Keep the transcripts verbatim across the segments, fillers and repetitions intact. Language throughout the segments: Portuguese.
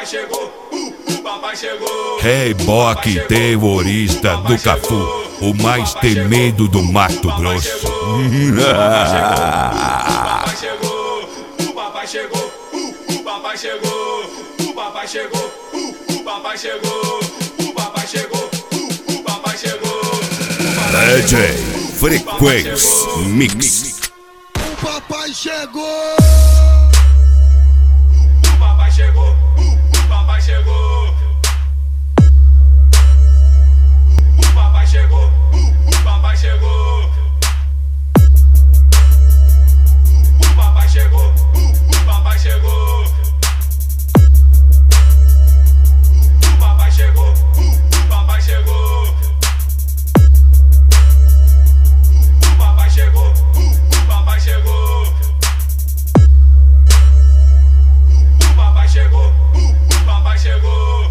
papai chegou, uh, o papai chegou. Reboque terrorista do Cafu, o mais temido do Mato Grosso. O papai chegou, o papai chegou, o papai chegou, o papai chegou, o papai chegou, o papai chegou, o papai chegou. D J Frequência Mix. O papai chegou. O papai chegou, o papai chegou. O papai chegou, o papai chegou. O papai chegou, o papai chegou. O papai chegou, o papai chegou. O papai chegou, o papai chegou. O papai chegou, o papai chegou.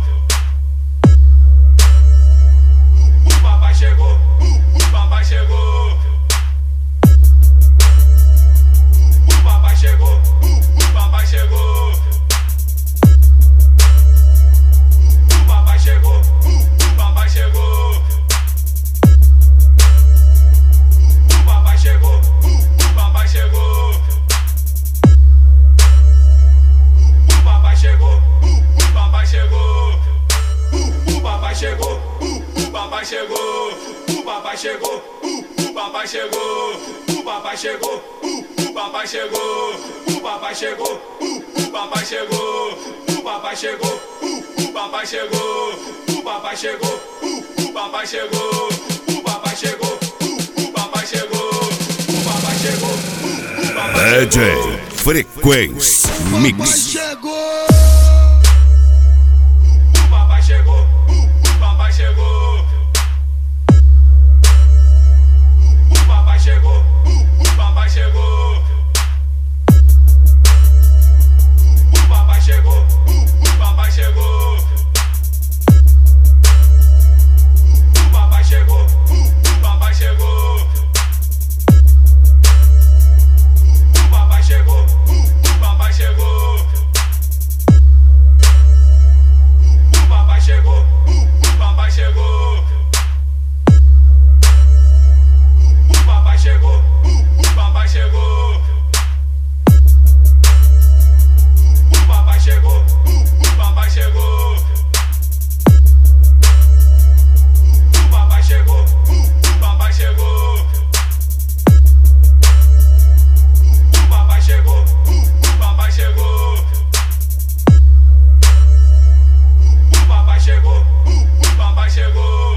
O papai chegou, o papai chegou. O papai chegou, o papai chegou. O papai chegou, o papai chegou. O papai chegou, o papai chegou. O papai chegou, o papai chegou. O papai chegou, o papai chegou. O papai chegou, o papai chegou. O papai chegou, o papai chegou. O papai chegou, o papai chegou. O papai chegou, o papai chegou. O papai chegou, o papai chegou. O papai chegou, o papai chegou. O papai chegou, o papai chegou. D J Frequência Papai Mix. chegou.